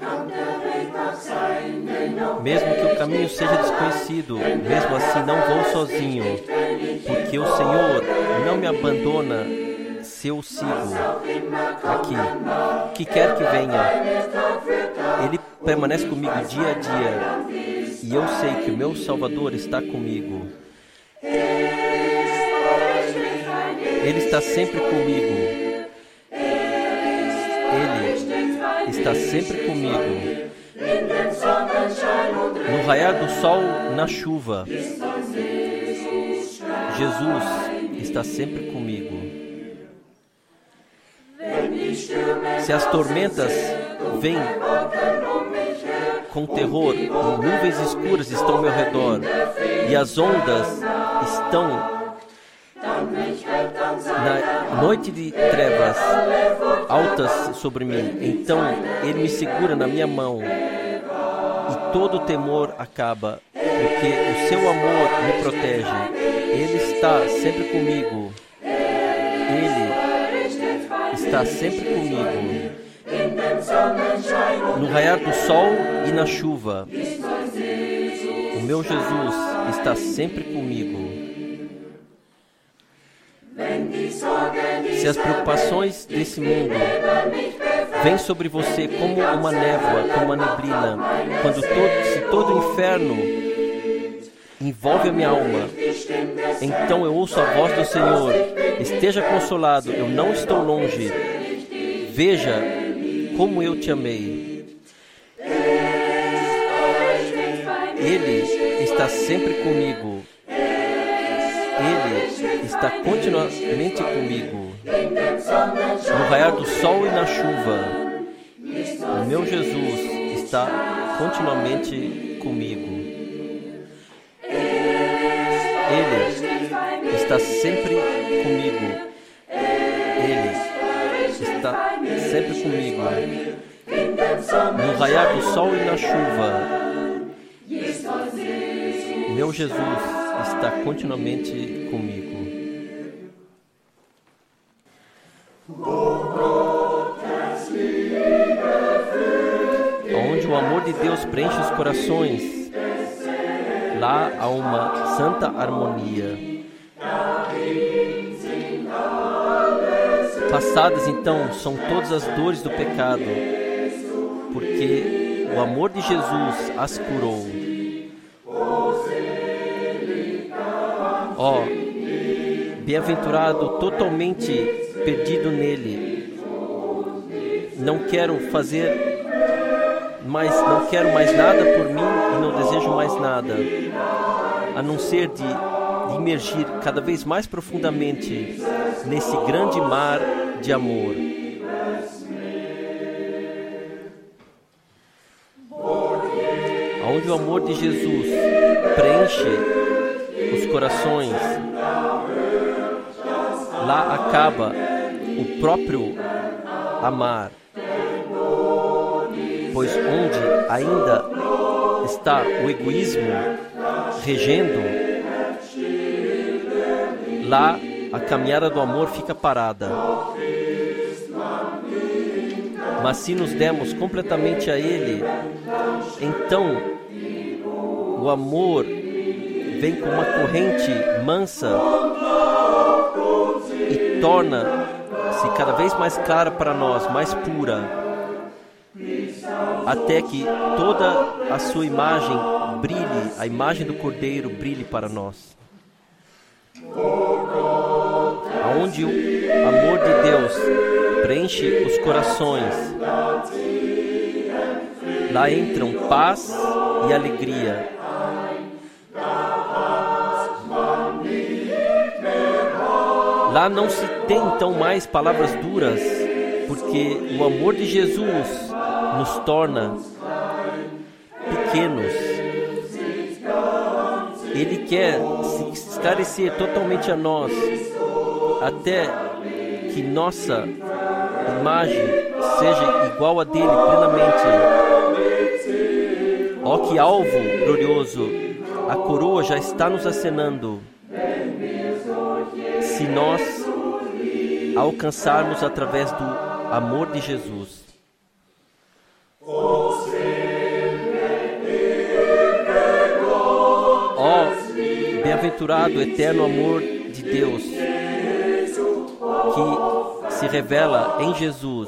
Mesmo que o caminho seja desconhecido, mesmo assim não vou sozinho, porque o Senhor não me abandona se eu sigo aqui. O que quer que venha, Ele permanece comigo dia a dia, e eu sei que o meu Salvador está comigo. Ele está sempre comigo. Ele está sempre comigo. No raiar do sol, na chuva, Jesus está sempre comigo. Se as tormentas vêm com terror, e nuvens escuras estão ao meu redor, e as ondas estão na noite de trevas altas sobre mim, então Ele me segura na minha mão e todo temor acaba, porque o seu amor me protege. Ele está sempre comigo. Ele está sempre comigo. No raiar do sol e na chuva, o meu Jesus está sempre comigo. Se as preocupações desse mundo vêm sobre você como uma névoa, como uma neblina, se todo o inferno envolve a minha alma, então eu ouço a voz do Senhor: esteja consolado, eu não estou longe. Veja como eu te amei. Ele está sempre comigo. Ele está continuamente comigo. No raiar do sol e na chuva, o meu Jesus está continuamente comigo. Ele está sempre comigo. Ele está sempre comigo. No raiar do sol e na chuva, meu Jesus está continuamente comigo. Onde o amor de Deus preenche os corações, lá há uma santa harmonia. Passadas então são todas as dores do pecado, porque o amor de Jesus as curou. Ó, bem-aventurado, totalmente perdido nele. Não quero mais nada por mim e não desejo mais nada, a não ser de imergir cada vez mais profundamente nesse grande mar de amor. Onde o amor de Jesus preenche os corações, lá acaba o próprio amar, pois onde ainda está o egoísmo regendo, lá a caminhada do amor fica parada. Mas se nos demos completamente a Ele, então o amor vem com uma corrente mansa e torna-se cada vez mais clara para nós, mais pura, até que toda a sua imagem brilhe, a imagem do Cordeiro brilhe para nós. Aonde o amor de Deus preenche os corações, lá entram paz e alegria. Lá não se tem então mais palavras duras, porque o amor de Jesus nos torna pequenos. Ele quer se esclarecer totalmente a nós, até que nossa imagem seja igual a dele plenamente. Ó, que alvo glorioso! A coroa já está nos acenando. Se nós alcançarmos através do amor de Jesus. bem-aventurado eterno amor de Deus que se revela em Jesus.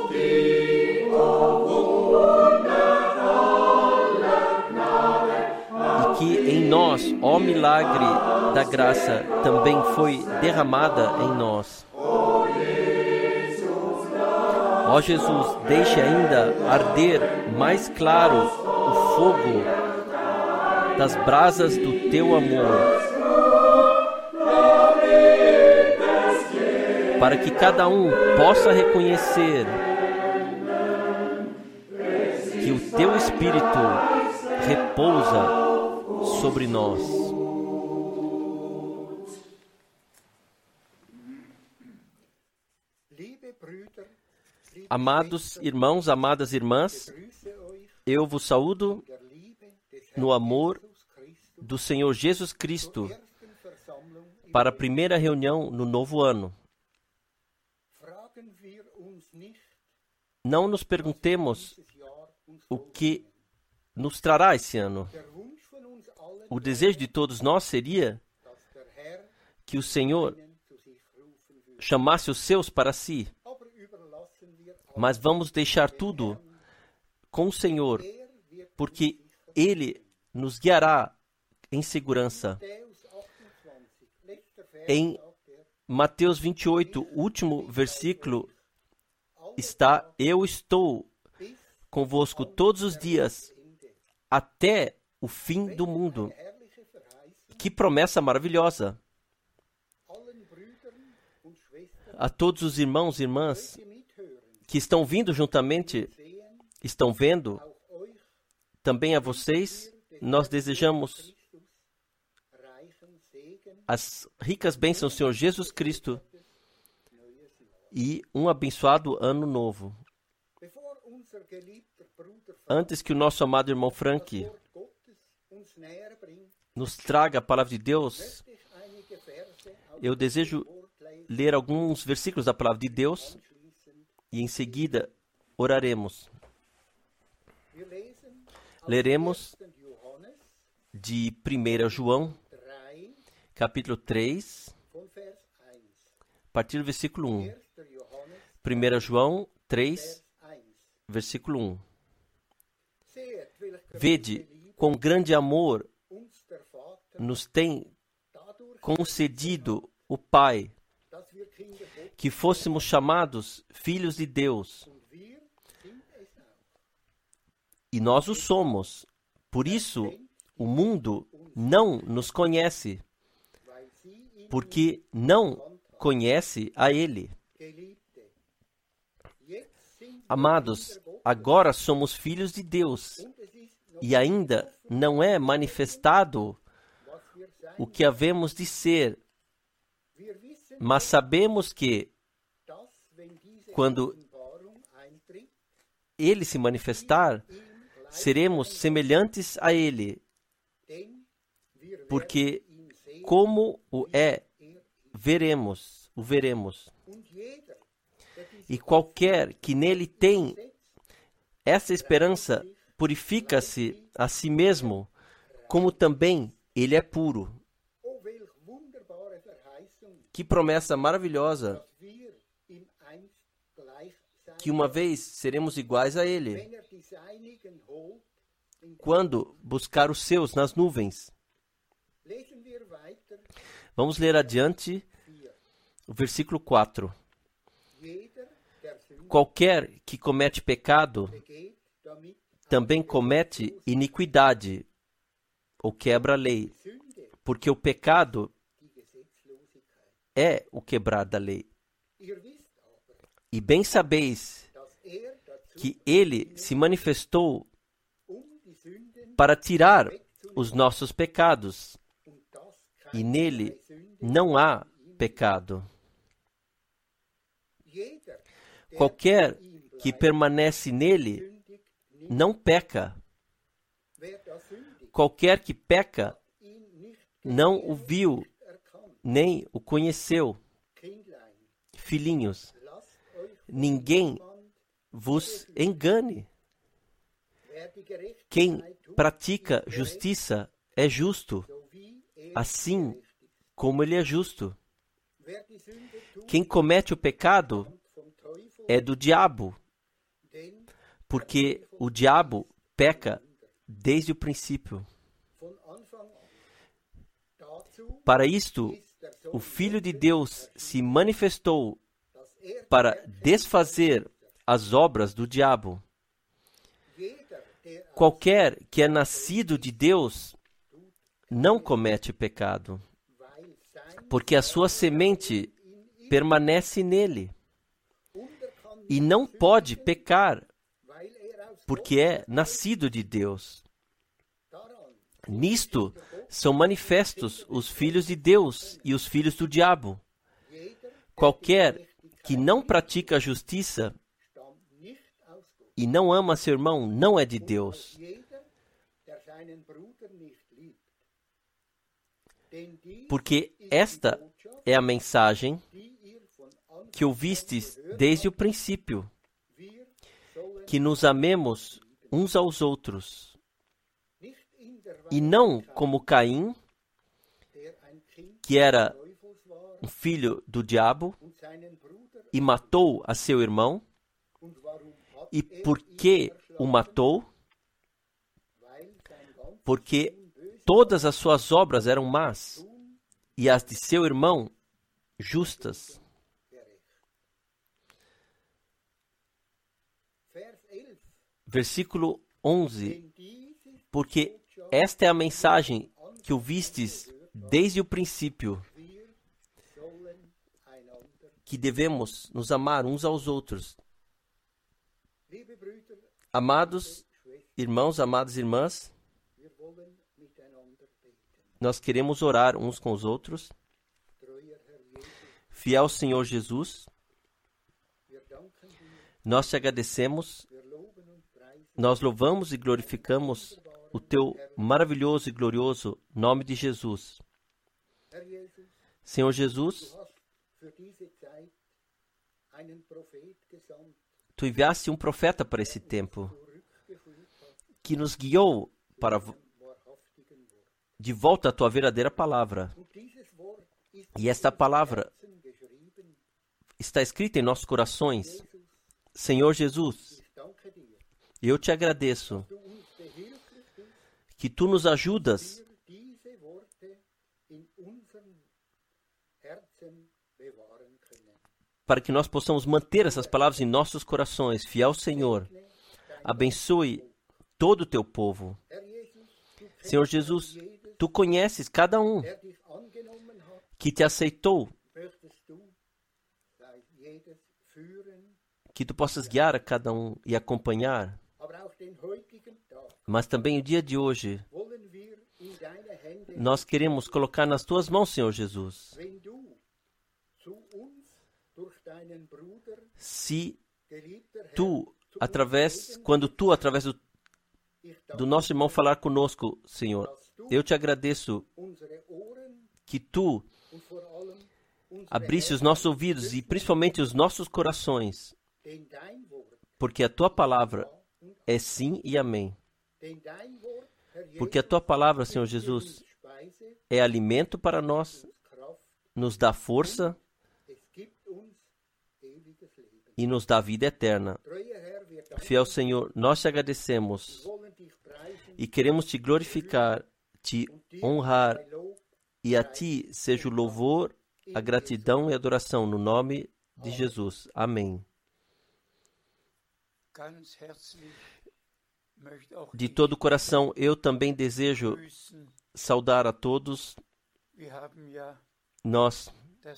E que em nós, ó milagre da graça, também foi derramada em nós. Ó Jesus, deixe ainda arder mais claro o fogo das brasas do teu amor, para que cada um possa reconhecer que o teu Espírito repousa sobre nós. Amados irmãos, amadas irmãs, eu vos saúdo no amor do Senhor Jesus Cristo para a primeira reunião no novo ano. Não nos perguntemos o que nos trará esse ano. O desejo de todos nós seria que o Senhor chamasse os seus para si. Mas vamos deixar tudo com o Senhor, porque Ele nos guiará em segurança. Em Mateus 28, último versículo, está: eu estou convosco todos os dias, até o fim do mundo. Que promessa maravilhosa! A todos os irmãos e irmãs que estão vindo juntamente, estão vendo, também a vocês, nós desejamos as ricas bênçãos do Senhor Jesus Cristo e um abençoado ano novo. Antes que o nosso amado irmão Frank nos traga a palavra de Deus, eu desejo ler alguns versículos da palavra de Deus e em seguida oraremos. Leremos de 1 João, capítulo 3, a partir do versículo 1. 1 João 3, versículo 1. Vede, quão grande amor nos tem concedido o Pai, que fôssemos chamados filhos de Deus. E nós o somos. Por isso, o mundo não nos conhece, porque não conhece a Ele. Amados, agora somos filhos de Deus, e ainda não é manifestado o que havemos de ser. Mas sabemos que, quando Ele se manifestar, seremos semelhantes a Ele, porque como o veremos. E qualquer que nele tem essa esperança purifica-se a si mesmo, como também ele é puro. Que promessa maravilhosa, que uma vez seremos iguais a Ele, quando buscar os seus nas nuvens. Vamos ler adiante o versículo 4. Qualquer que comete pecado, também comete iniquidade, ou quebra a lei, porque o pecado é o quebrar da lei. E bem sabeis que Ele se manifestou para tirar os nossos pecados, e nele não há pecado. Qualquer que permanece nele não peca. Qualquer que peca não o viu, nem o conheceu. Filhinhos, ninguém vos engane. Quem pratica justiça é justo, assim como Ele é justo. Quem comete o pecado é do diabo, porque o diabo peca desde o princípio. Para isto, o Filho de Deus se manifestou para desfazer as obras do diabo. Qualquer que é nascido de Deus não comete pecado, porque a sua semente permanece nele e não pode pecar, porque é nascido de Deus. Nisto são manifestos os filhos de Deus e os filhos do diabo. Qualquer que não pratica a justiça e não ama seu irmão não é de Deus. Porque esta é a mensagem que ouvistes desde o princípio, que nos amemos uns aos outros, e não como Caim, que era um filho do diabo e matou a seu irmão. E por que o matou? Porque todas as suas obras eram más e as de seu irmão justas. Versículo 11. Porque esta é a mensagem que ouvistes desde o princípio, que devemos nos amar uns aos outros. Amados irmãos, amadas irmãs, nós queremos orar uns com os outros. Fiel Senhor Jesus, nós te agradecemos, nós louvamos e glorificamos o teu maravilhoso e glorioso nome de Jesus. Senhor Jesus, tu enviaste um profeta para esse tempo, que nos guiou para de volta à tua verdadeira palavra. E esta palavra está escrita em nossos corações. Senhor Jesus, eu te agradeço que tu nos ajudas para que nós possamos manter essas palavras em nossos corações. Fiel Senhor, abençoe todo o teu povo. Senhor Jesus, tu conheces cada um que te aceitou, que tu possas guiar a cada um e acompanhar. Mas também o dia de hoje, nós queremos colocar nas tuas mãos, Senhor Jesus. Se tu, quando tu, através do nosso irmão falar conosco, Senhor, eu te agradeço que tu abrisse os nossos ouvidos e principalmente os nossos corações, porque a tua palavra é sim e amém. Porque a tua palavra, Senhor Jesus, é alimento para nós, nos dá força e nos dá vida eterna. Fiel Senhor, nós te agradecemos e queremos te glorificar, te honrar, e a ti seja o louvor, a gratidão e a adoração no nome de Jesus. Amém. De todo o coração, eu também desejo saudar a todos. Nós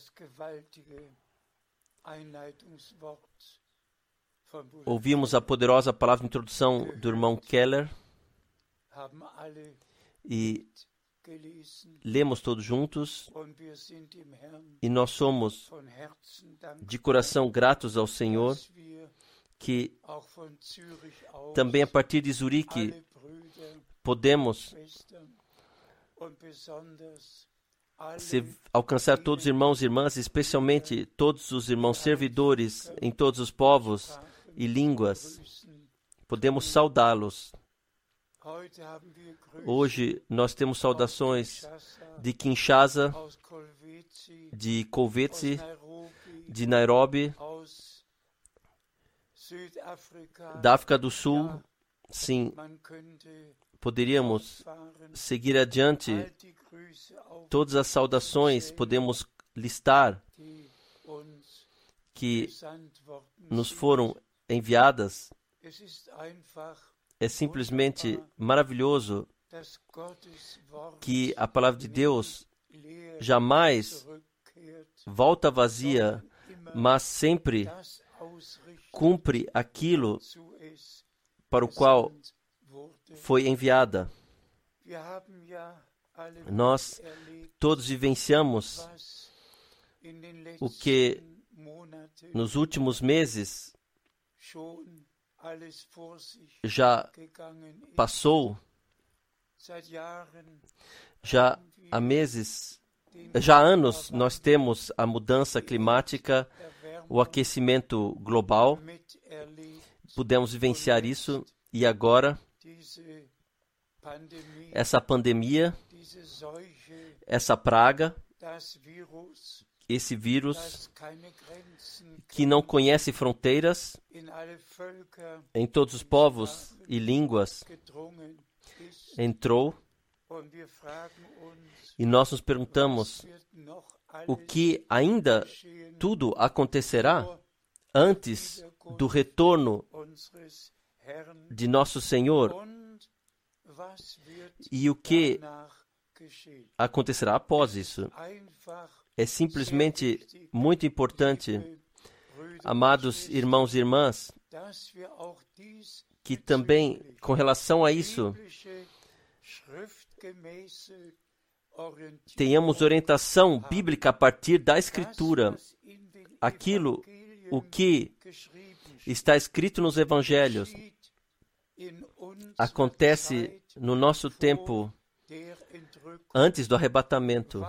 ouvimos a poderosa palavra de introdução do irmão Keller e lemos todos juntos, e nós somos de coração gratos ao Senhor, que também a partir de Zurique podemos alcançar todos os irmãos e irmãs, especialmente todos os irmãos servidores em todos os povos e línguas. Podemos saudá-los. Hoje nós temos saudações de Kinshasa, de Kolwezi, de Nairobi, da África do Sul. Sim, poderíamos seguir adiante. Todas as saudações podemos listar que nos foram enviadas. É simplesmente maravilhoso que a palavra de Deus jamais volta vazia, mas sempre cumpre aquilo para o qual foi enviada. Nós todos vivenciamos o que nos últimos meses já passou. Já há meses, já há anos, nós temos a mudança climática, o aquecimento global. Pudemos vivenciar isso e agora essa pandemia, essa praga, esse vírus que não conhece fronteiras, em todos os povos e línguas entrou, e nós nos perguntamos o que ainda tudo acontecerá antes do retorno de nosso Senhor e o que acontecerá após isso. É simplesmente muito importante, amados irmãos e irmãs, que também, com relação a isso, tenhamos orientação bíblica a partir da Escritura. Aquilo, o que está escrito nos Evangelhos, acontece no nosso tempo antes do arrebatamento.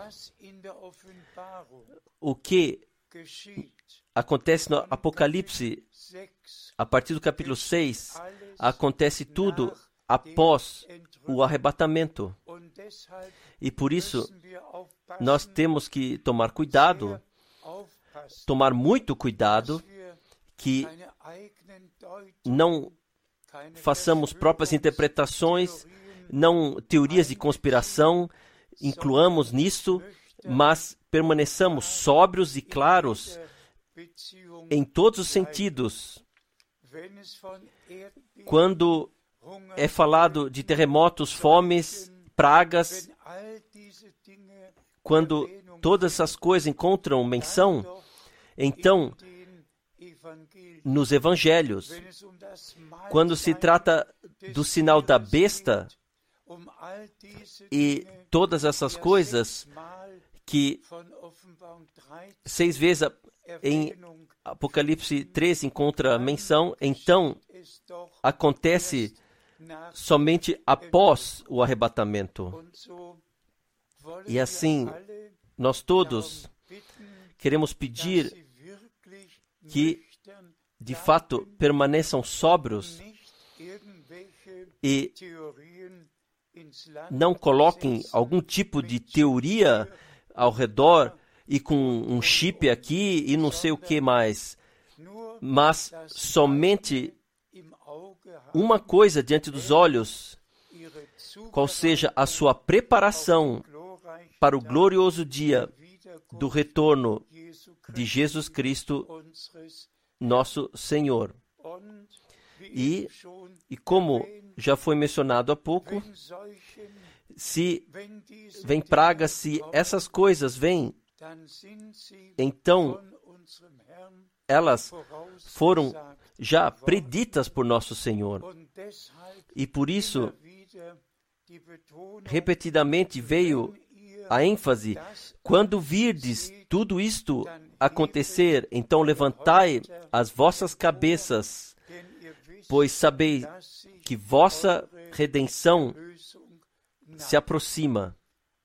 O que acontece no Apocalipse, a partir do capítulo 6, acontece tudo após o arrebatamento. E por isso, nós temos que tomar cuidado, tomar muito cuidado, que não façamos próprias interpretações, não teorias de conspiração, incluamos nisso, mas permaneçamos sóbrios e claros em todos os sentidos. Quando é falado de terremotos, fomes, pragas, quando todas essas coisas encontram menção, então, nos Evangelhos, quando se trata do sinal da besta e todas essas coisas que 6 vezes em Apocalipse 13 encontra menção, então acontece somente após o arrebatamento. E assim, nós todos queremos pedir que, de fato, permaneçam sóbrios e não coloquem algum tipo de teoria ao redor e com um chip aqui e não sei o que mais, mas somente uma coisa diante dos olhos, qual seja a sua preparação para o glorioso dia do retorno de Jesus Cristo, nosso Senhor. E como já foi mencionado há pouco, se vem praga, se essas coisas vêm, então elas foram já preditas por nosso Senhor. E por isso, repetidamente veio a ênfase: quando virdes tudo isto acontecer, então levantai as vossas cabeças, pois sabeis que vossa redenção se aproxima.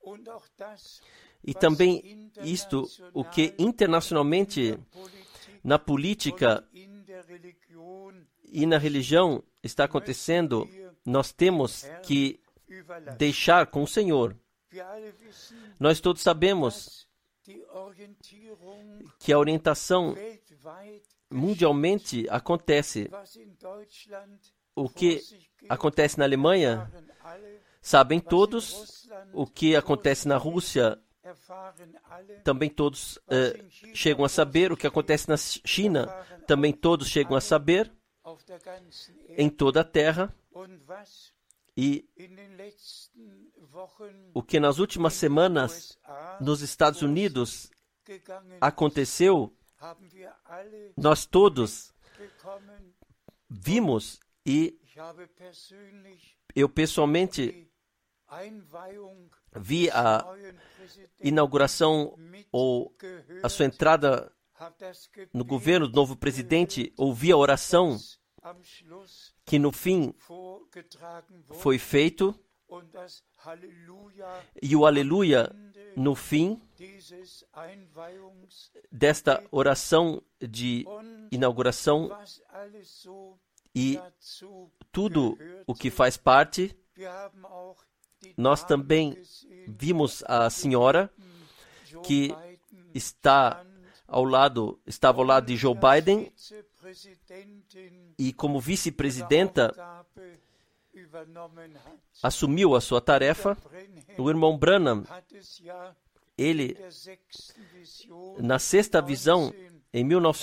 E também isto, o que internacionalmente, na política e na religião está acontecendo, nós temos que deixar com o Senhor. Nós todos sabemos que a orientação mundialmente acontece. O que acontece na Alemanha, sabem todos. O que acontece na Rússia, também todos chegam a saber. O que acontece na China, também todos chegam a saber. Em toda a terra. E o que nas últimas semanas nos Estados Unidos aconteceu, nós todos vimos, e eu pessoalmente vi a inauguração ou a sua entrada no governo do novo presidente, ouvi a oração que no fim foi feito, e o aleluia no fim desta oração de inauguração, e tudo o que faz parte. Nós também vimos a senhora que estava ao lado de Joe Biden, e como vice-presidenta assumiu a sua tarefa. O irmão Branham, ele, na sexta visão, em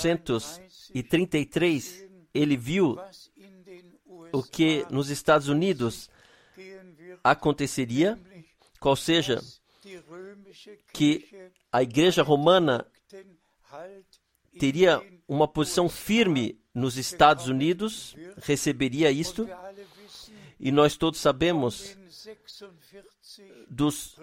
1933, ele viu o que nos Estados Unidos aconteceria, qual seja, que a Igreja Romana teria uma posição firme nos Estados Unidos, receberia isto, e nós todos sabemos dos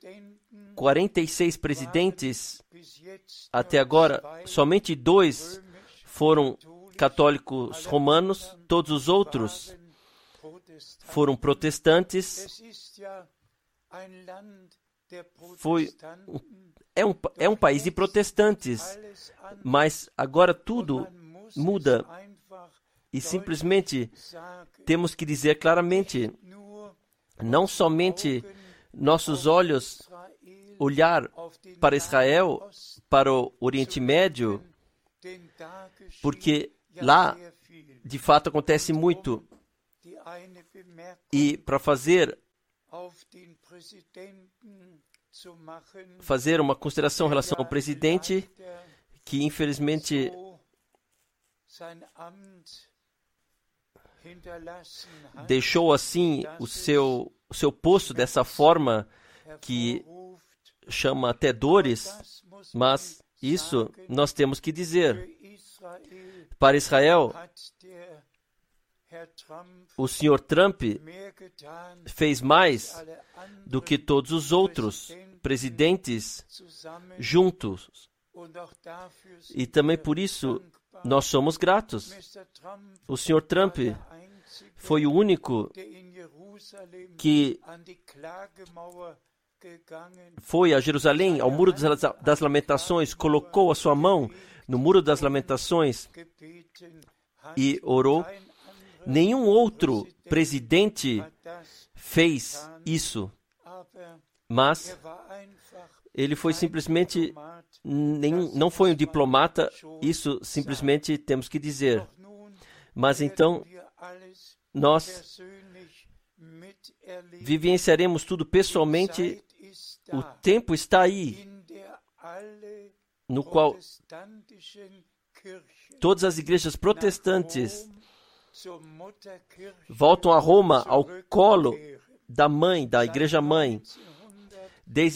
46 presidentes até agora, somente 2 foram católicos romanos, todos os outros foram protestantes. É um país de protestantes, mas agora tudo muda, e simplesmente temos que dizer claramente, não somente nossos olhos olhar para Israel, para o Oriente Médio, porque lá de fato acontece muito, e para fazer uma consideração em relação ao presidente, que infelizmente deixou assim o seu posto dessa forma que chama até dores, mas isso nós temos que dizer. Para Israel, o Sr. Trump fez mais do que todos os outros presidentes juntos. E também por isso nós somos gratos. O Sr. Trump foi o único que foi a Jerusalém, ao Muro das Lamentações, colocou a sua mão no Muro das Lamentações e orou. Nenhum outro presidente fez isso, mas ele foi simplesmente, não foi um diplomata, isso simplesmente temos que dizer. Mas então, nós vivenciaremos tudo pessoalmente. O tempo está aí, no qual todas as igrejas protestantes voltam a Roma, ao colo da mãe, da igreja mãe. Desde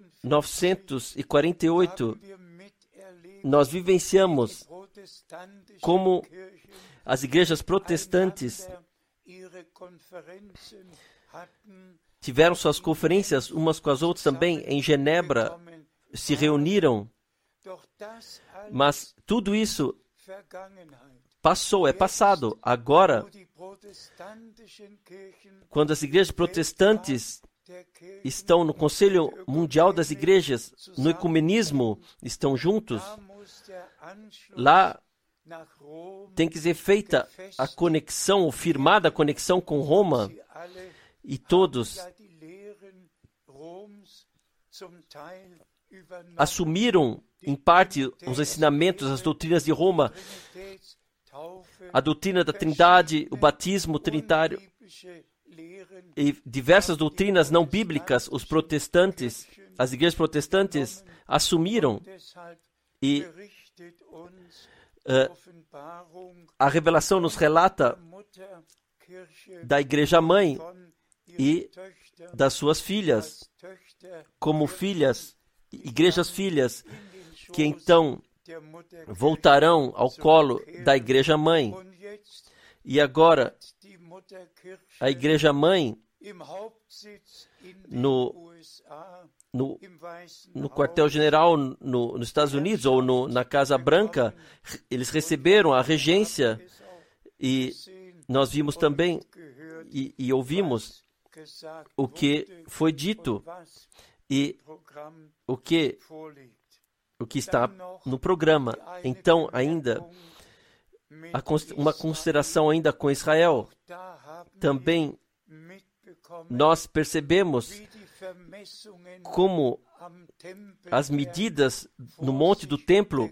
1948, nós vivenciamos como as igrejas protestantes tiveram suas conferências umas com as outras também em Genebra, se reuniram, mas tudo isso é passado. Agora, quando as igrejas protestantes estão no Conselho Mundial das Igrejas, no ecumenismo, estão juntos, lá tem que ser feita a conexão, firmada a conexão com Roma, e todos assumiram, em parte, os ensinamentos, as doutrinas de Roma, a doutrina da Trindade, o batismo trinitário e diversas doutrinas não bíblicas. Os protestantes, as igrejas protestantes assumiram, e a revelação nos relata da igreja mãe e das suas filhas, como filhas, igrejas filhas, que então voltarão ao colo da igreja mãe. E agora, a igreja mãe, no quartel-general nos Estados Unidos, ou na Casa Branca, eles receberam a regência, e nós vimos também e ouvimos o que foi dito e o que está no programa. Então, ainda, uma consideração ainda com Israel. Também nós percebemos como as medidas no monte do templo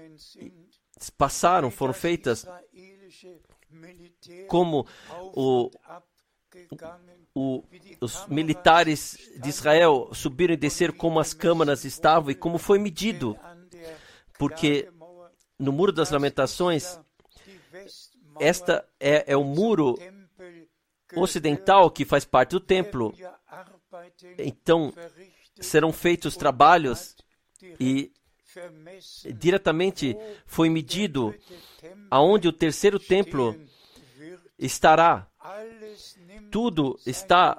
foram feitas, como os militares de Israel subiram e desceram, como as câmaras estavam e como foi medido. Porque no Muro das Lamentações, esta é o muro ocidental que faz parte do templo. Então, serão feitos trabalhos e diretamente foi medido aonde o terceiro templo estará. Tudo está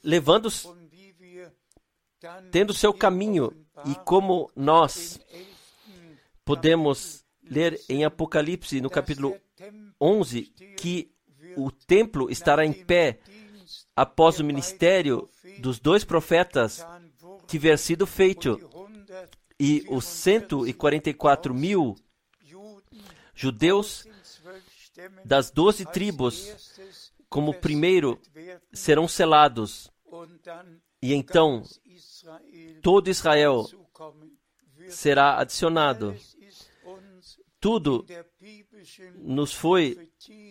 tendo seu caminho, e como nós podemos ler em Apocalipse, no capítulo 11, que o templo estará em pé após o ministério dos 2 profetas tiver sido feito, e os 144.000 judeus das 12 tribos, como primeiro, serão selados. E então, todo Israel será adicionado. Tudo nos foi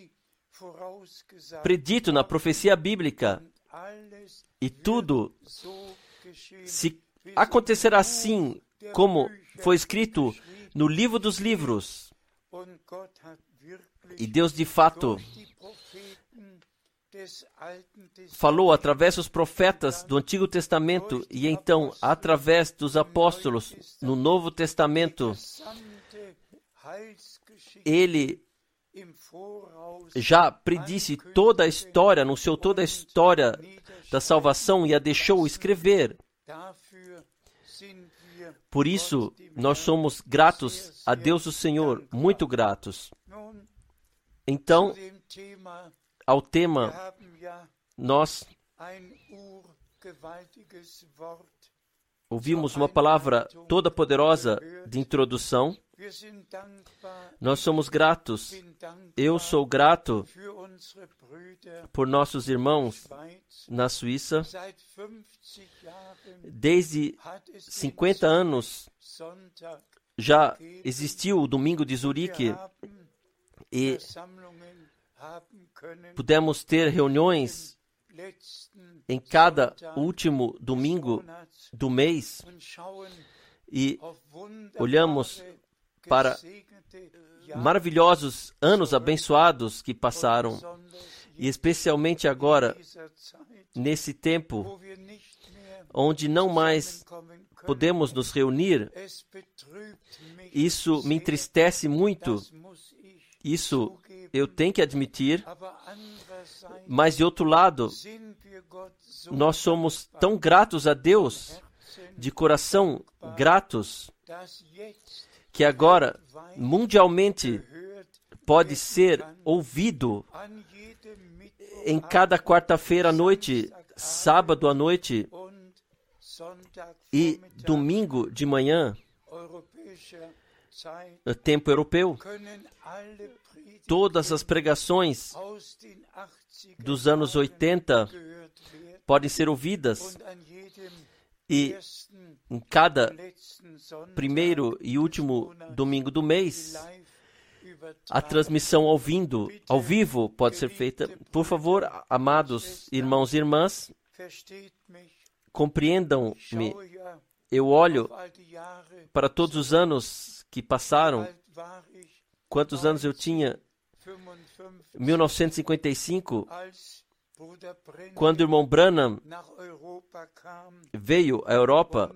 predito na profecia bíblica, e tudo se acontecerá assim como foi escrito no livro dos livros. E Deus, de fato, falou através dos profetas do Antigo Testamento, e então, através dos apóstolos no Novo Testamento, Ele já predisse toda a história, anunciou toda a história da salvação e a deixou escrever. Por isso, nós somos gratos a Deus o Senhor, muito gratos. Então, ao tema, nós ouvimos uma palavra toda poderosa de introdução. Nós somos gratos. Eu sou grato por nossos irmãos na Suíça. Desde 50 anos já existiu o Domingo de Zurique, e pudemos ter reuniões em cada último domingo do mês, e olhamos para maravilhosos anos abençoados que passaram, e especialmente agora, nesse tempo, onde não mais podemos nos reunir. Isso me entristece muito, isso eu tenho que admitir, mas de outro lado, nós somos tão gratos a Deus, de coração gratos, que agora, mundialmente, pode ser ouvido em cada quarta-feira à noite, sábado à noite e domingo de manhã, tempo europeu. Todas as pregações dos anos 80 podem ser ouvidas, e em cada primeiro e último domingo do mês, a transmissão ao vivo pode ser feita. Por favor, amados irmãos e irmãs, compreendam-me. Eu olho para todos os anos que passaram. Quantos anos eu tinha? 1955, quando o irmão Branham veio à Europa,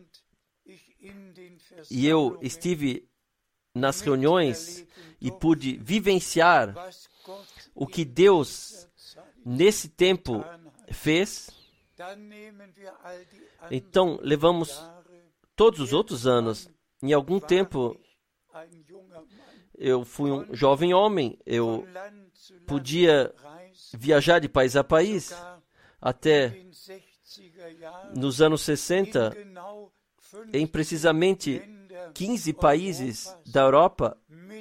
e eu estive nas reuniões e pude vivenciar o que Deus nesse tempo fez. Então, levamos todos os outros anos. Em algum tempo, eu fui um jovem homem. Eu podia viajar de país a país. Até nos anos 60, em precisamente 15 países da Europa,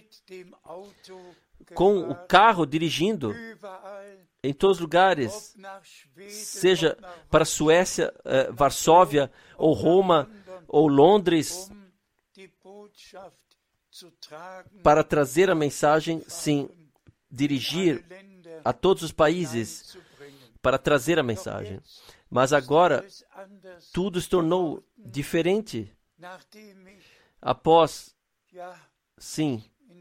com o carro dirigindo em todos os lugares, seja para a Suécia, Varsóvia, ou Roma, ou Londres, para trazer a mensagem, sim, dirigir a todos os países para trazer a mensagem. Mas agora, tudo se tornou diferente. Após, sim,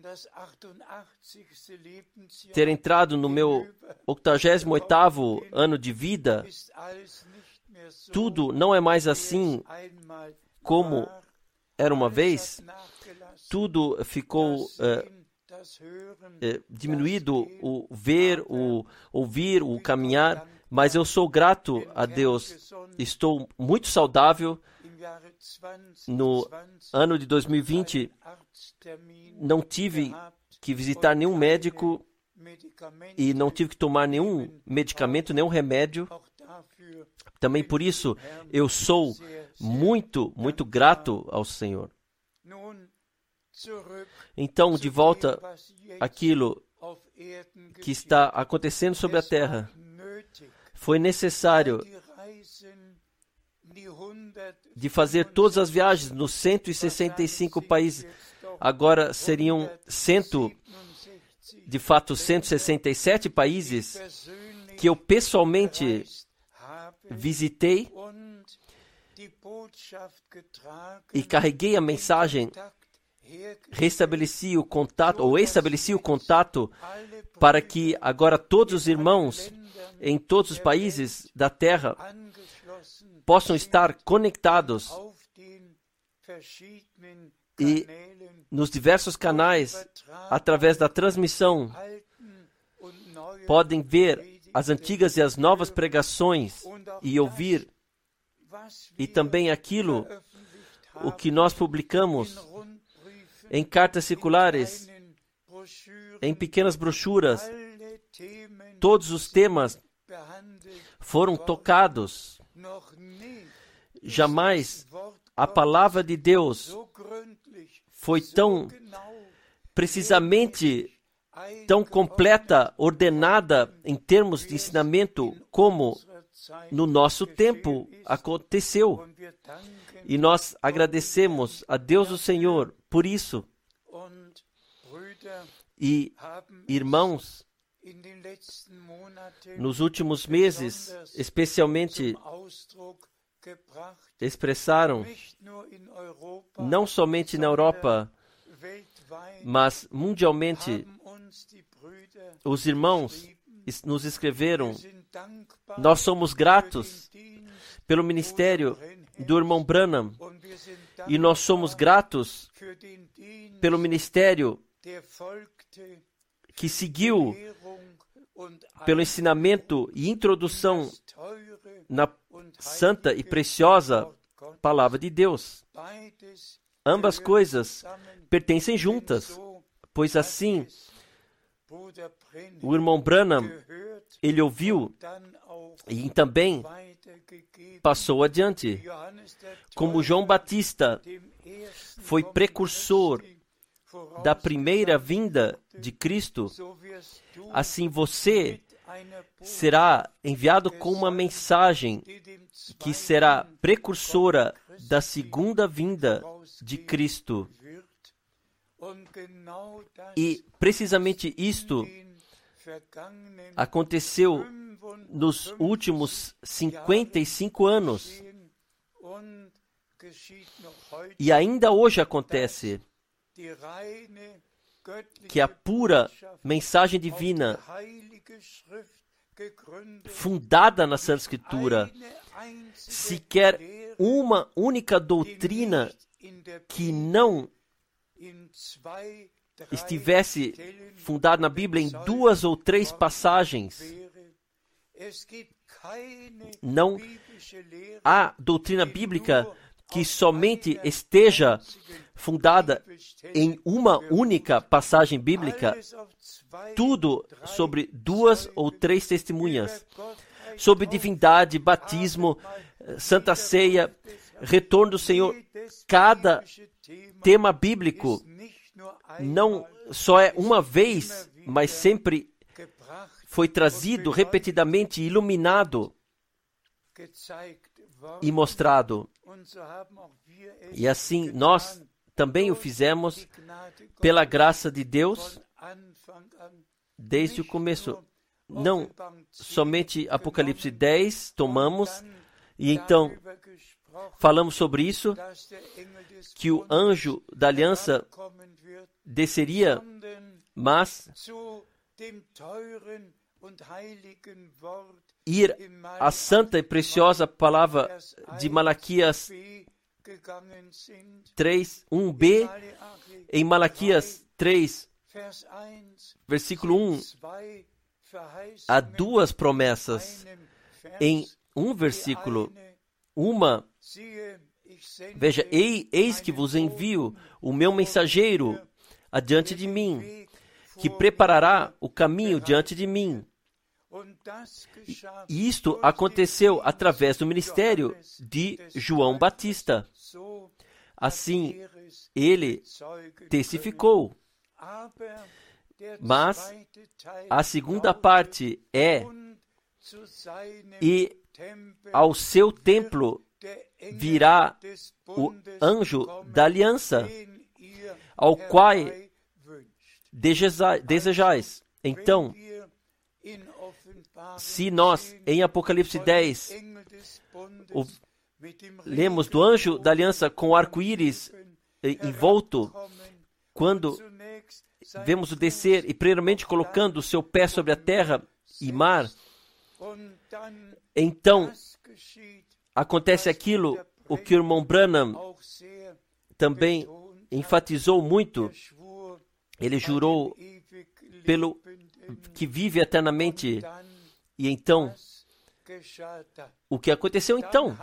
ter entrado no meu 88º ano de vida, tudo não é mais assim como era uma vez. Tudo ficou diminuído, o ver, o ouvir, o caminhar, mas eu sou grato a Deus. Estou muito saudável. No ano de 2020, não tive que visitar nenhum médico e não tive que tomar nenhum medicamento, nenhum remédio. Também por isso, eu sou muito, muito grato ao Senhor. Então, de volta àquilo que está acontecendo sobre a terra. Foi necessário de fazer todas as viagens nos 165 países. Agora seriam 167 países que eu pessoalmente visitei e carreguei a mensagem, estabeleci o contato para que agora todos os irmãos em todos os países da terra possam estar conectados e nos diversos canais, através da transmissão, podem ver as antigas e as novas pregações e ouvir, e também aquilo o que nós publicamos em cartas circulares, em pequenas brochuras. Todos os temas foram tocados. Jamais a palavra de Deus foi tão precisamente, tão completa, ordenada em termos de ensinamento como no nosso tempo aconteceu. E nós agradecemos a Deus o Senhor por isso. E, irmãos, nos últimos meses, especialmente, expressaram, não somente na Europa, mas mundialmente, os irmãos nos escreveram: nós somos gratos pelo ministério do irmão Branham, e nós somos gratos pelo ministério que seguiu pelo ensinamento e introdução na santa e preciosa palavra de Deus. Ambas coisas pertencem juntas, pois assim o irmão Branham, ele ouviu e também passou adiante. Como João Batista foi precursor da primeira vinda de Cristo, assim você será enviado com uma mensagem que será precursora da segunda vinda de Cristo. E precisamente isto aconteceu nos últimos 55 anos. E ainda hoje acontece que a pura mensagem divina, fundada na Santa Escritura, sequer uma única doutrina que não estivesse fundada na Bíblia em 2 ou 3 passagens. Não há doutrina bíblica que somente esteja fundada em uma única passagem bíblica. Tudo sobre 2 ou 3 testemunhas. Sobre divindade, batismo, Santa Ceia, retorno do Senhor. Cada tema bíblico não só é uma vez, mas sempre foi trazido repetidamente, iluminado e mostrado. E assim nós também o fizemos pela graça de Deus desde o começo. Não somente Apocalipse 10 tomamos e então falamos sobre isso, que o anjo da aliança desceria, mas ir à santa e preciosa palavra de Malaquias 3, 1b, em Malaquias 3, versículo 1, há 2 promessas. Em um versículo, uma, veja, eis que vos envio o meu mensageiro adiante de mim, que preparará o caminho diante de mim. E isto aconteceu através do ministério de João Batista. Assim, ele testificou. Mas a segunda parte é: e ao seu templo virá o anjo da aliança, ao qual desejais. Então, se nós, em Apocalipse 10, lemos do anjo da aliança com o arco-íris envolto, quando vemos o descer e primeiramente colocando o seu pé sobre a terra e mar, então acontece aquilo, o que o irmão Branham também enfatizou muito. Ele jurou pelo que vive eternamente. E então, o que aconteceu então?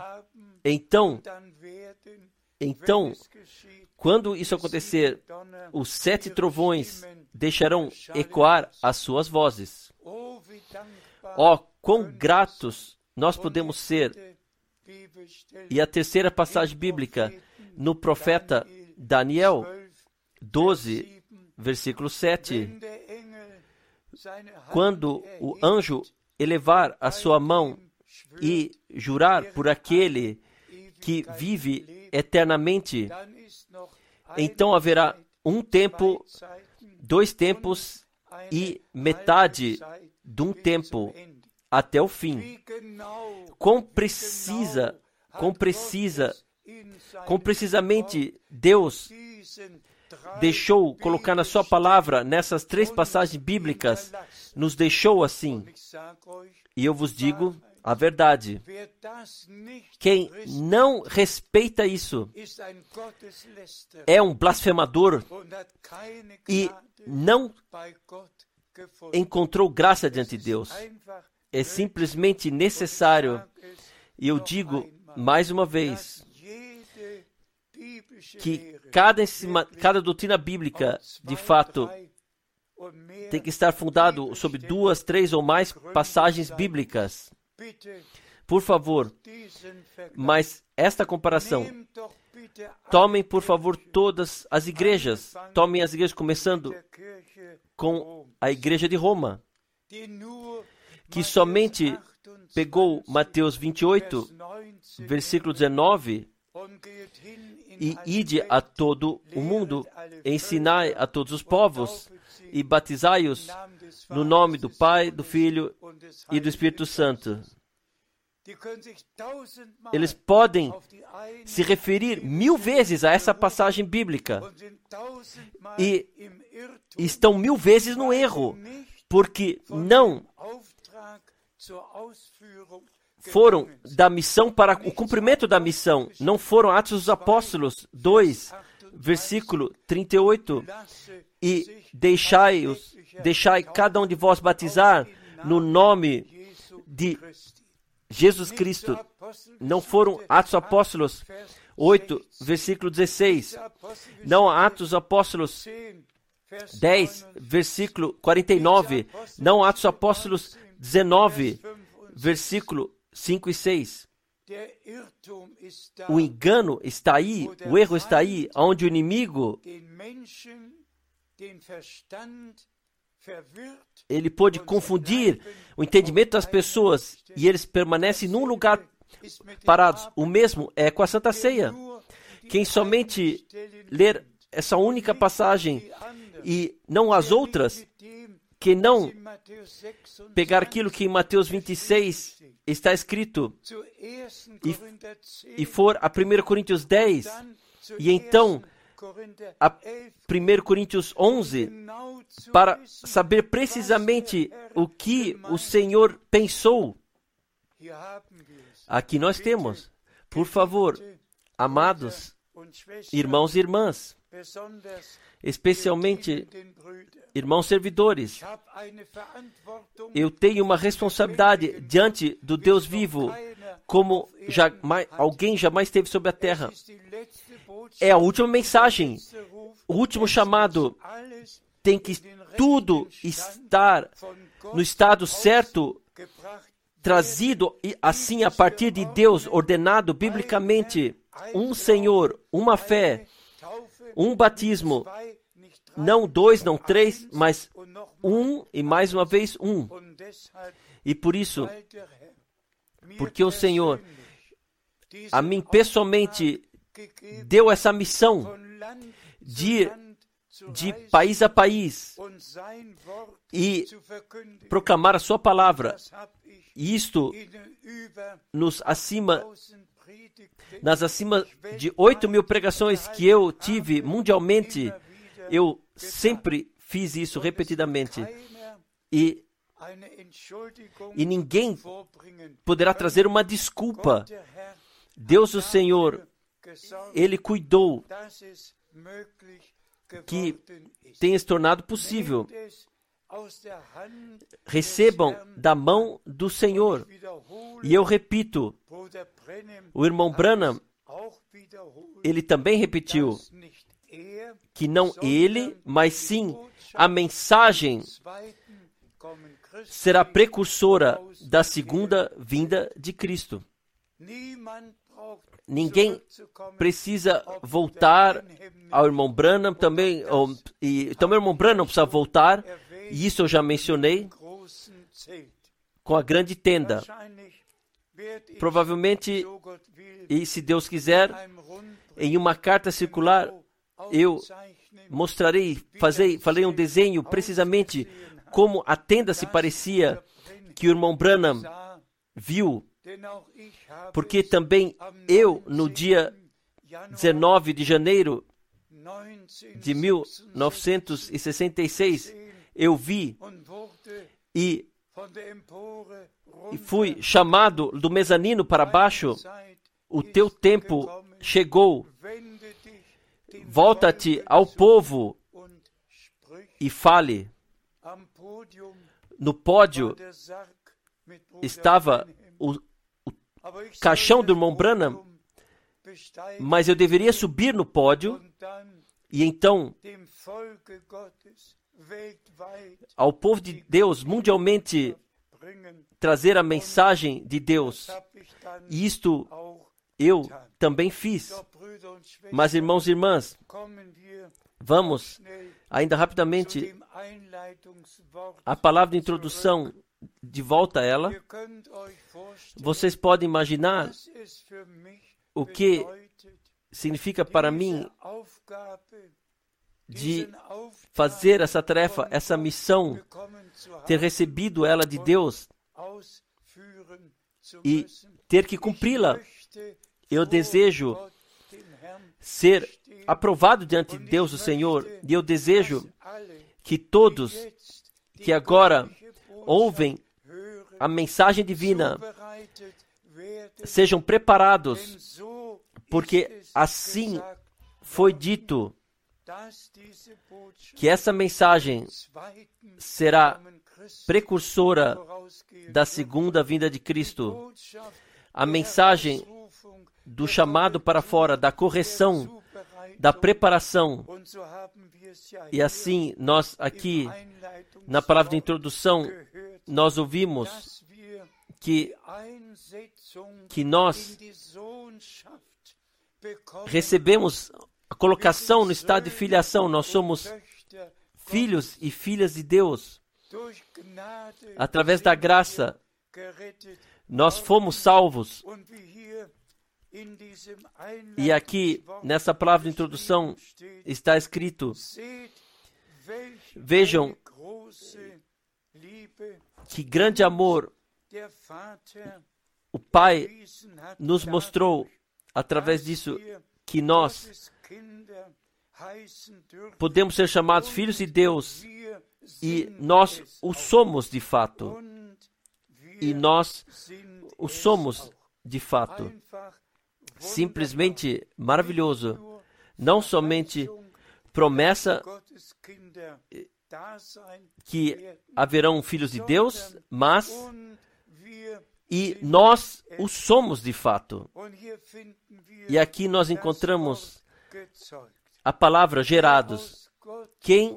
Então, quando isso acontecer, os 7 trovões deixarão ecoar as suas vozes. Ó, quão gratos nós podemos ser. E a terceira passagem bíblica, no profeta Daniel 12, versículo 7. Quando o anjo elevar a sua mão e jurar por aquele que vive eternamente, então haverá um tempo, 2 tempos e metade de um tempo até o fim. Quão precisamente Deus deixou colocar na sua palavra, nessas 3 passagens bíblicas, nos deixou assim. E eu vos digo a verdade: quem não respeita isso é um blasfemador e não encontrou graça diante de Deus. É simplesmente necessário, e eu digo mais uma vez, que cada doutrina bíblica, de fato, tem que estar fundado sobre 2, 3 ou mais passagens bíblicas. Por favor, mas esta comparação, tomem, por favor, todas as igrejas. Tomem as igrejas, começando com a igreja de Roma, que somente pegou Mateus 28, versículo 19, e ide a todo o mundo, ensinai a todos os povos e batizai-os no nome do Pai, do Filho e do Espírito Santo. Eles podem se referir 1000 vezes a essa passagem bíblica e estão 1000 vezes no erro, porque não foram da missão para o cumprimento da missão. Não foram Atos dos Apóstolos 2, versículo 38. E deixai cada um de vós batizar no nome de Jesus Cristo. Não foram Atos dos Apóstolos 8, versículo 16. Não Atos dos Apóstolos 10, versículo 49. Não Atos dos Apóstolos 19, versículo 5 e 6. O engano está aí, o erro está aí, onde o inimigo, ele pode confundir o entendimento das pessoas e eles permanecem num lugar parados. O mesmo é com a Santa Ceia. Quem somente ler essa única passagem e não as outras, que não pegar aquilo que em Mateus 26 está escrito e for a 1 Coríntios 10 e então a 1 Coríntios 11 para saber precisamente o que o Senhor pensou. Aqui nós temos, por favor, amados irmãos e irmãs, especialmente irmãos servidores, eu tenho uma responsabilidade diante do Deus vivo, como alguém jamais teve sobre a terra. É a última mensagem, o último chamado. Tem que tudo estar no estado certo, trazido assim a partir de Deus, ordenado biblicamente. Um Senhor, uma fé, um batismo, não 2, não 3, mas um e mais uma vez um. E por isso, porque o Senhor a mim pessoalmente deu essa missão de ir de país a país e proclamar a sua palavra. E isto nas acima de 8.000 pregações que eu tive mundialmente, eu sempre fiz isso repetidamente. E ninguém poderá trazer uma desculpa. Deus, o Senhor, Ele cuidou que tenha se tornado possível. Recebam da mão do Senhor. E eu repito, o irmão Branham, ele também repetiu que não ele, mas sim a mensagem será precursora da segunda vinda de Cristo. Ninguém precisa voltar ao irmão Branham também, e também o irmão Branham precisa voltar, e isso eu já mencionei, com a grande tenda. Provavelmente, e se Deus quiser, em uma carta circular, eu mostrarei, falei um desenho precisamente como a tenda se parecia que o irmão Branham viu, porque também eu, no dia 19 de janeiro de 1966, eu vi e fui chamado do mezanino para baixo. O teu tempo chegou. Volta-te ao povo e fale. No pódio estava o caixão do irmão Branham, mas eu deveria subir no pódio e então ao povo de Deus mundialmente trazer a mensagem de Deus. E isto eu também fiz. Mas, irmãos e irmãs, vamos ainda rapidamente a palavra de introdução, de volta a ela. Vocês podem imaginar o que significa para mim de fazer essa tarefa, essa missão, ter recebido ela de Deus e ter que cumpri-la. Eu desejo ser aprovado diante de Deus, o Senhor, e eu desejo que todos que agora ouvem a mensagem divina sejam preparados, porque assim foi dito que essa mensagem será precursora da segunda vinda de Cristo. A mensagem do chamado para fora, da correção, da preparação. E assim, nós aqui, na palavra de introdução, nós ouvimos que nós recebemos a colocação no estado de filiação. Nós somos filhos e filhas de Deus. Através da graça, nós fomos salvos. E aqui, nessa palavra de introdução, está escrito: vejam que grande amor o Pai nos mostrou através disso, que nós podemos ser chamados filhos de Deus, e nós o somos de fato. E nós o somos de fato. Simplesmente maravilhoso. Não somente promessa que haverão filhos de Deus, mas e nós o somos de fato. E aqui nós encontramos a palavra gerados. Quem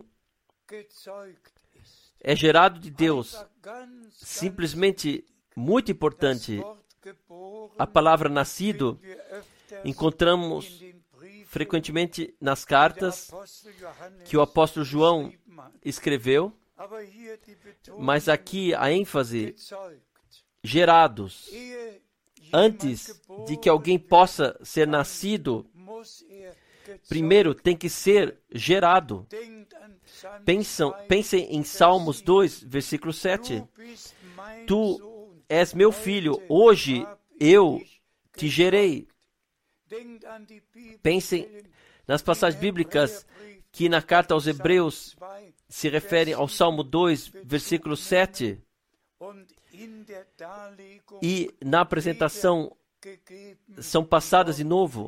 é gerado de Deus? Simplesmente muito importante. A palavra nascido encontramos frequentemente nas cartas que o apóstolo João escreveu, mas aqui a ênfase: gerados. Antes de que alguém possa ser nascido, primeiro tem que ser gerado. Pensem em Salmos 2, versículo 7. Tu és meu filho, hoje eu te gerei. Pensem nas passagens bíblicas que na carta aos Hebreus se referem ao Salmo 2, versículo 7. E na apresentação são passadas de novo.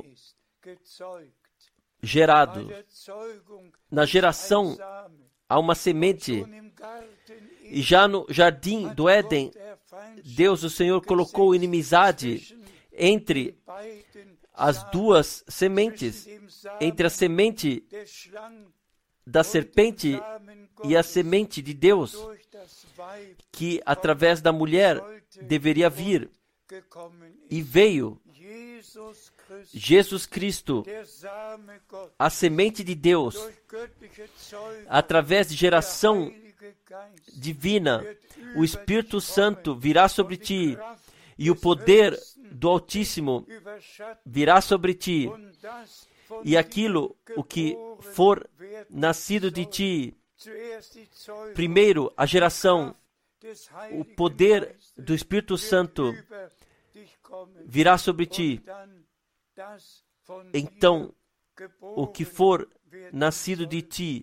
Gerado. Na geração há uma semente. E já no jardim do Éden, Deus, o Senhor, colocou inimizade entre as duas sementes, entre a semente da serpente e a semente de Deus, que através da mulher deveria vir. E veio Jesus Cristo, a semente de Deus, através de geração divina. O Espírito Santo virá sobre ti, e o poder do Altíssimo virá sobre ti, e aquilo, o que for nascido de ti, primeiro a geração, o poder do Espírito Santo virá sobre ti. Então, o que for nascido de ti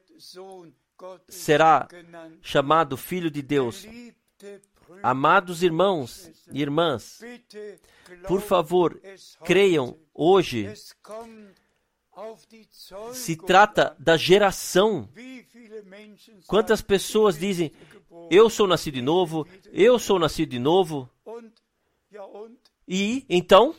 será chamado Filho de Deus. Amados irmãos e irmãs, por favor, creiam hoje. Se trata da geração. Quantas pessoas dizem: eu sou nascido de novo, eu sou nascido de novo. E então,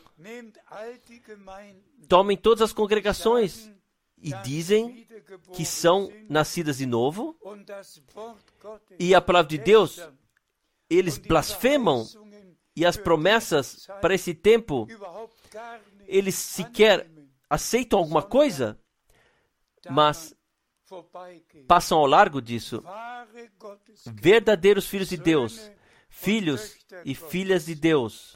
tomem todas as congregações e dizem que são nascidas de novo. E a palavra de Deus eles blasfemam e as promessas para esse tempo, eles sequer aceitam alguma coisa, mas passam ao largo disso. Verdadeiros filhos de Deus, filhos e filhas de Deus,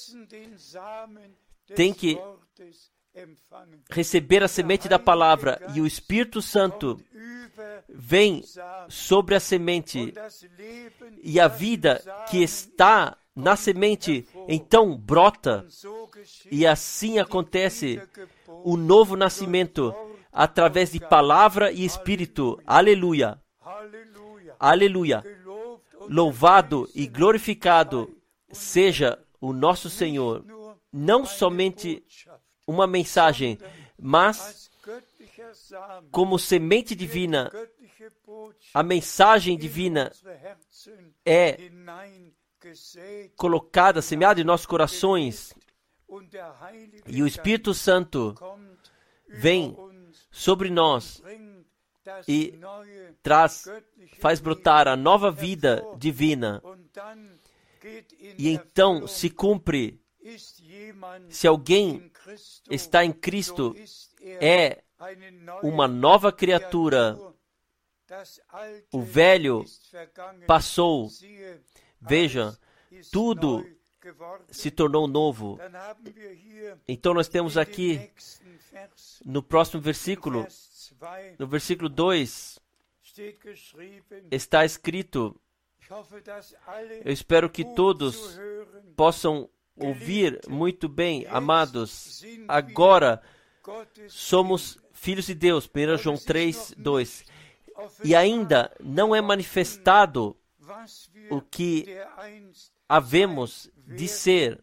têm que receber a semente da palavra, e o Espírito Santo vem sobre a semente, e a vida que está na semente então brota, e assim acontece o novo nascimento através de palavra e Espírito. Aleluia! Aleluia! Louvado e glorificado seja o nosso Senhor. Não somente uma mensagem, mas como semente divina, a mensagem divina é colocada, semeada em nossos corações, e o Espírito Santo vem sobre nós e faz brotar a nova vida divina. E então se cumpre. Se alguém está em Cristo, é uma nova criatura. O velho passou. Veja, tudo se tornou novo. Então nós temos aqui, no próximo versículo, no versículo 2, está escrito, eu espero que todos possam ouvir muito bem, amados. Agora somos filhos de Deus, 1 João 3, 2. E ainda não é manifestado o que havemos de ser,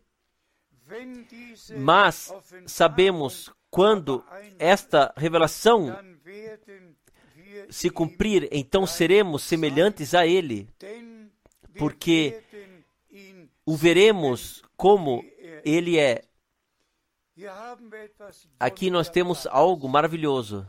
mas sabemos quando esta revelação se cumprir, então seremos semelhantes a Ele, porque o veremos como Ele é. Aqui nós temos algo maravilhoso.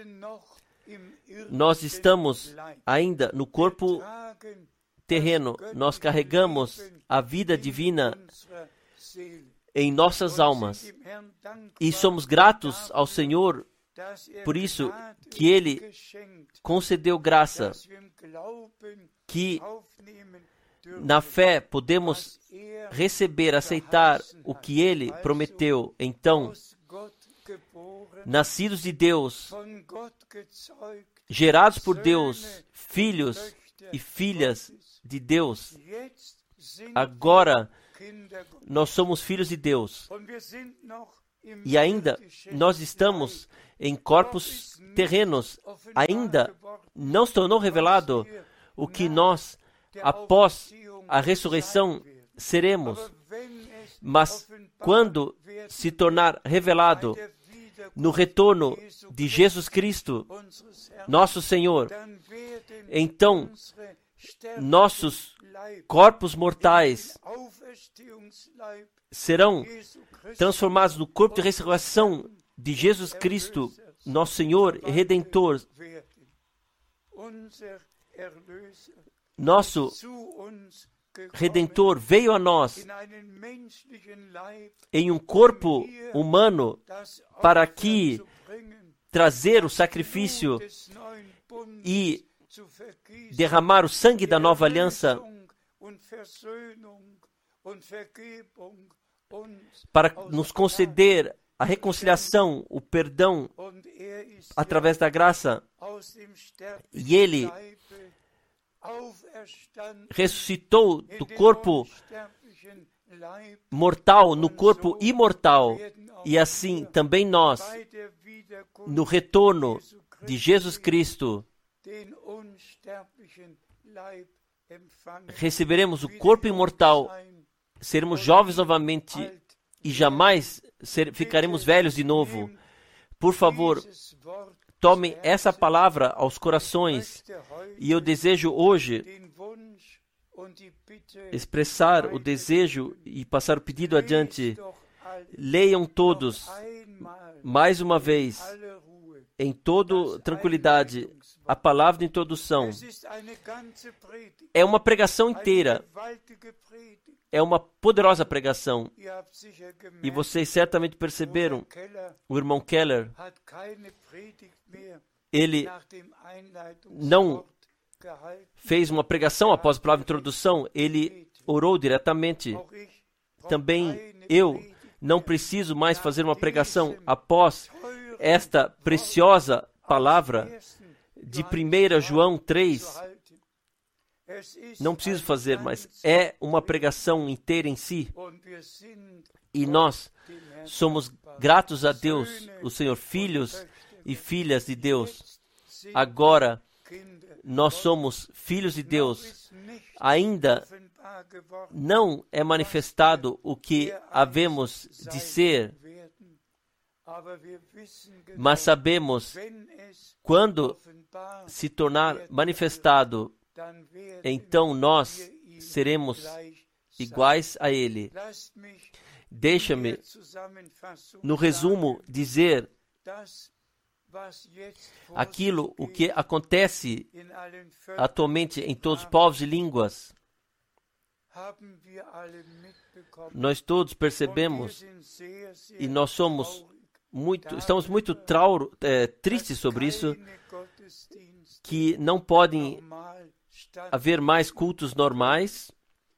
Nós estamos ainda no corpo terreno. Nós carregamos a vida divina em nossas almas. E somos gratos ao Senhor por isso que Ele concedeu graça, que na fé podemos receber, aceitar o que Ele prometeu. Então, nascidos de Deus, gerados por Deus, filhos e filhas de Deus, agora nós somos filhos de Deus. E ainda nós estamos em corpos terrenos. Ainda não se tornou revelado o que nós, após a ressurreição, seremos. Mas quando se tornar revelado no retorno de Jesus Cristo, nosso Senhor, então nossos corpos mortais serão transformados no corpo de ressurreição de Jesus Cristo, nosso Senhor e Redentor. Nosso Redentor veio a nós em um corpo humano para aqui trazer o sacrifício e derramar o sangue da nova aliança para nos conceder a reconciliação, o perdão através da graça. E Ele ressuscitou do corpo mortal no corpo imortal. E assim também nós, no retorno de Jesus Cristo, receberemos o corpo imortal, seremos jovens novamente e jamais ficaremos velhos de novo. Por favor, tomem essa palavra aos corações. E eu desejo hoje expressar o desejo e passar o pedido adiante. Leiam todos, mais uma vez, em toda tranquilidade, a palavra de introdução. É uma pregação inteira. É uma poderosa pregação. E vocês certamente perceberam, o irmão Keller, ele não fez uma pregação após a palavra de introdução, ele orou diretamente. Também eu não preciso mais fazer uma pregação após esta preciosa palavra de 1 João 3. Não preciso fazer, mas é uma pregação inteira em si. E nós somos gratos a Deus, o Senhor, filhos e filhas de Deus. Agora, nós somos filhos de Deus. Ainda não é manifestado o que havemos de ser, mas sabemos, quando se tornar manifestado, então nós seremos iguais a Ele. Deixa-me, no resumo, dizer aquilo o que acontece atualmente em todos os povos e línguas. Nós todos percebemos e nós estamos muito tristes sobre isso, que não podem haver mais cultos normais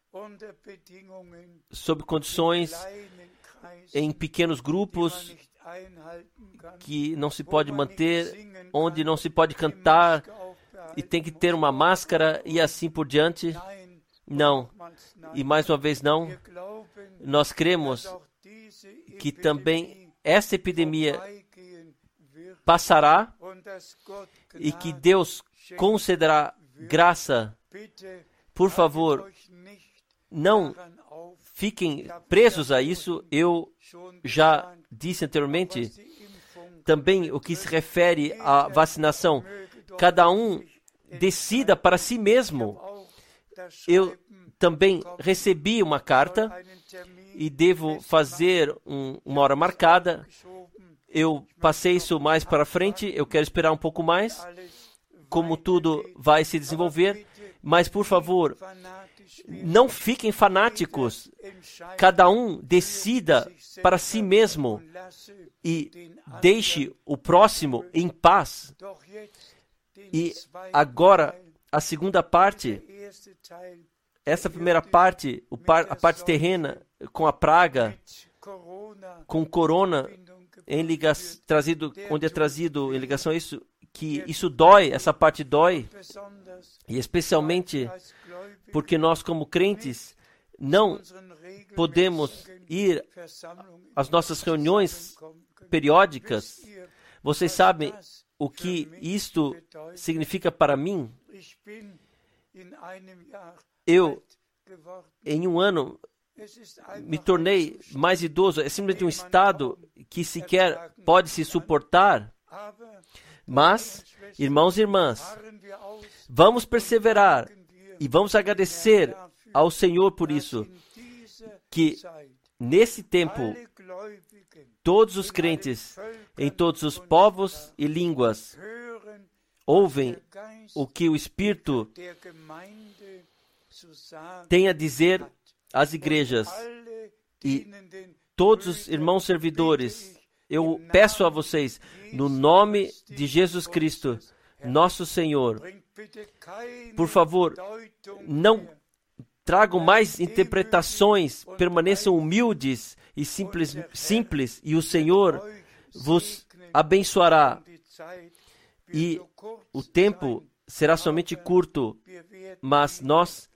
sob condições em pequenos grupos que não se pode manter, onde não se pode cantar e tem que ter uma máscara e assim por diante. Não, e mais uma vez não. Nós cremos que também essa epidemia passará e que Deus concederá graça. Por favor, não fiquem presos a isso. Eu já disse anteriormente, também o que se refere à vacinação. Cada um decida para si mesmo. Eu também recebi uma carta e devo fazer uma hora marcada. Eu passei isso mais para frente, eu quero esperar um pouco mais, como tudo vai se desenvolver. Mas, por favor, não fiquem fanáticos. Cada um decida para si mesmo e deixe o próximo em paz. E agora, a segunda parte, essa primeira parte, a parte terrena, com a praga, com corona, onde é trazido em ligação a isso, que isso dói, essa parte dói, e especialmente porque nós, como crentes, não podemos ir às nossas reuniões periódicas. Vocês sabem o que isto significa para mim? Eu, em um ano, me tornei mais idoso. É simplesmente um estado que sequer pode se suportar. Mas, irmãos e irmãs, vamos perseverar e vamos agradecer ao Senhor por isso, que nesse tempo, todos os crentes, em todos os povos e línguas, ouvem o que o Espírito tem a dizer às igrejas. E todos os irmãos servidores, eu peço a vocês, no nome de Jesus Cristo, nosso Senhor, por favor, não tragam mais interpretações, permaneçam humildes e simples, e o Senhor vos abençoará. E o tempo será somente curto, mas nós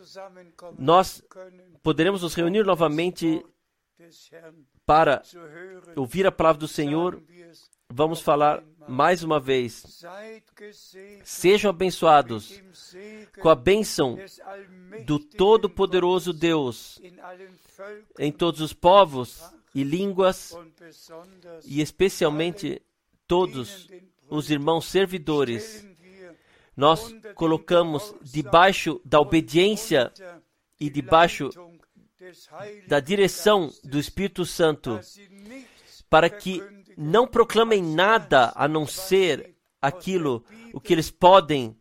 poderemos nos reunir novamente para ouvir a palavra do Senhor. Vamos falar mais uma vez. Sejam abençoados com a bênção do Todo-Poderoso Deus em todos os povos e línguas, e especialmente todos os irmãos servidores. Nós colocamos debaixo da obediência e debaixo da direção do Espírito Santo, para que não proclamem nada a não ser aquilo o que eles podem,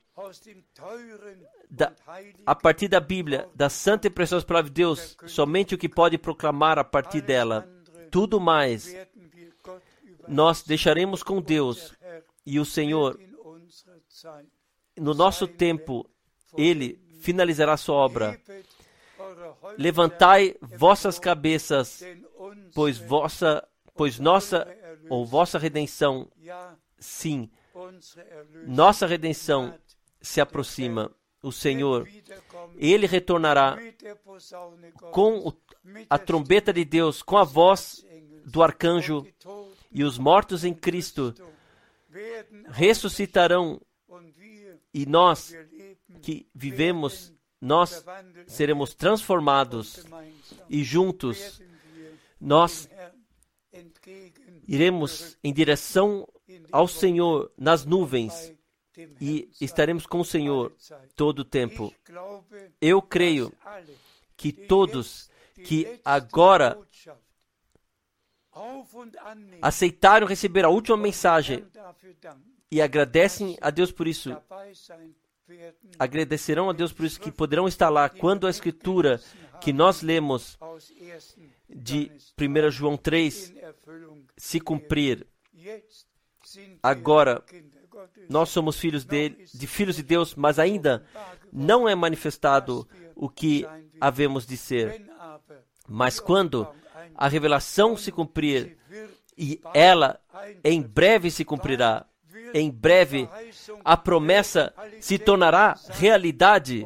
a partir da Bíblia, da santa e preciosa palavra de Deus, somente o que pode proclamar a partir dela. Tudo mais, nós deixaremos com Deus e o Senhor. No nosso tempo, Ele finalizará a sua obra. Levantai vossas cabeças, pois nossa redenção, sim, nossa redenção se aproxima. O Senhor, Ele retornará com a trombeta de Deus, com a voz do arcanjo, e os mortos em Cristo ressuscitarão, e nós que vivemos, nós seremos transformados, e juntos nós iremos em direção ao Senhor nas nuvens, e estaremos com o Senhor todo o tempo. Eu creio que todos que agora aceitaram receber a última mensagem e agradecem a Deus por isso, agradecerão a Deus por isso, que poderão estar lá quando a Escritura que nós lemos de 1 João 3 se cumprir. Agora, nós somos filhos de Deus, mas ainda não é manifestado o que havemos de ser. Mas quando a revelação se cumprir, e ela em breve se cumprirá, em breve a promessa se tornará realidade,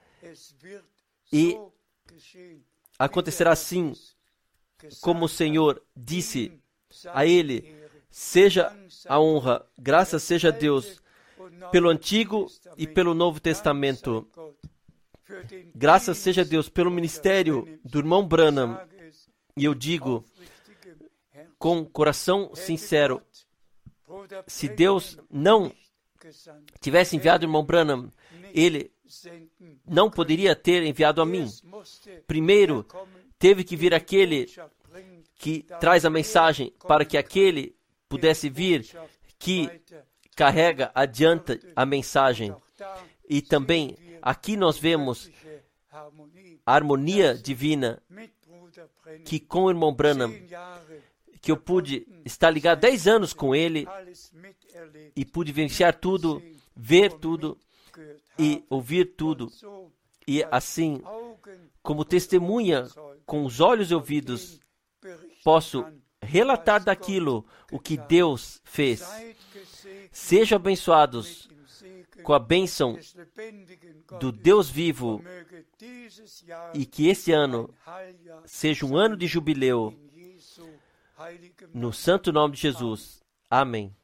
e acontecerá assim, como o Senhor disse a Ele: seja a honra, graças seja a Deus, pelo Antigo e pelo Novo Testamento. Graças seja a Deus pelo ministério do irmão Branham. E eu digo com coração sincero, se Deus não tivesse enviado o irmão Branham, Ele não poderia ter enviado a mim. Primeiro, teve que vir aquele que traz a mensagem, para que aquele pudesse vir que carrega adiante a mensagem. E também aqui nós vemos a harmonia divina, que com o irmão Branham, que eu pude estar ligado 10 anos com ele, e pude vivenciar tudo, ver tudo e ouvir tudo. E assim, como testemunha com os olhos e ouvidos, posso relatar daquilo o que Deus fez. Sejam abençoados com a bênção do Deus vivo, e que esse ano seja um ano de jubileu, no santo nome de Jesus. Amém.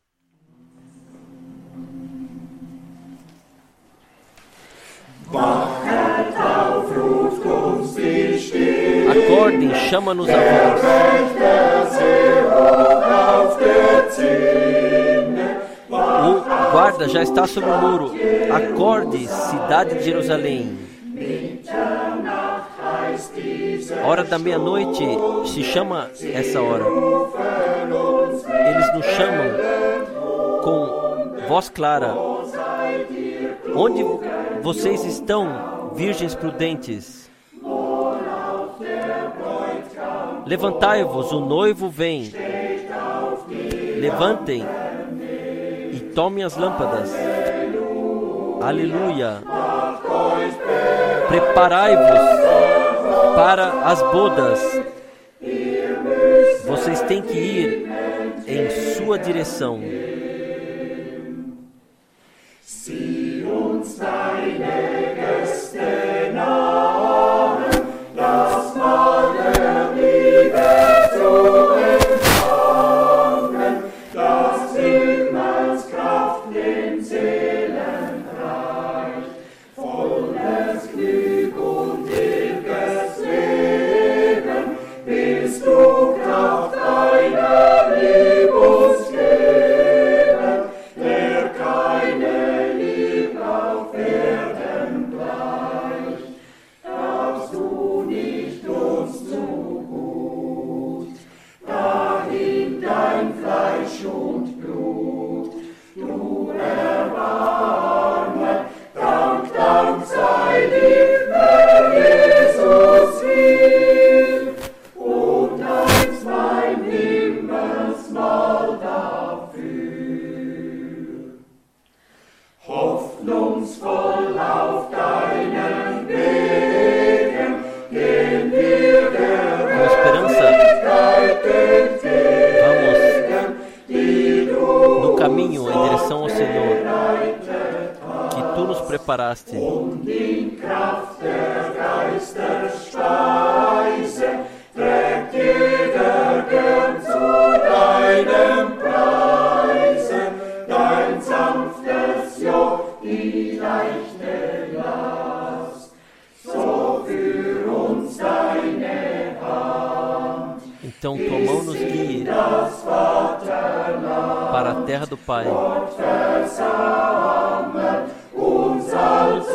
Acordem, chama-nos a voz. O guarda já está sobre o muro. Acorde, cidade de Jerusalém. Hora da meia-noite se chama essa hora. Eles nos chamam com voz clara. Onde vocês estão, virgens prudentes? Levantai-vos, o noivo vem. Levantem e tomem as lâmpadas. Aleluia. Preparai-vos para as bodas. Vocês têm que ir em sua direção. Bist du Kraft deiner Liebesgeber? preparaste. Então tua mão nos guie para a terra do Pai.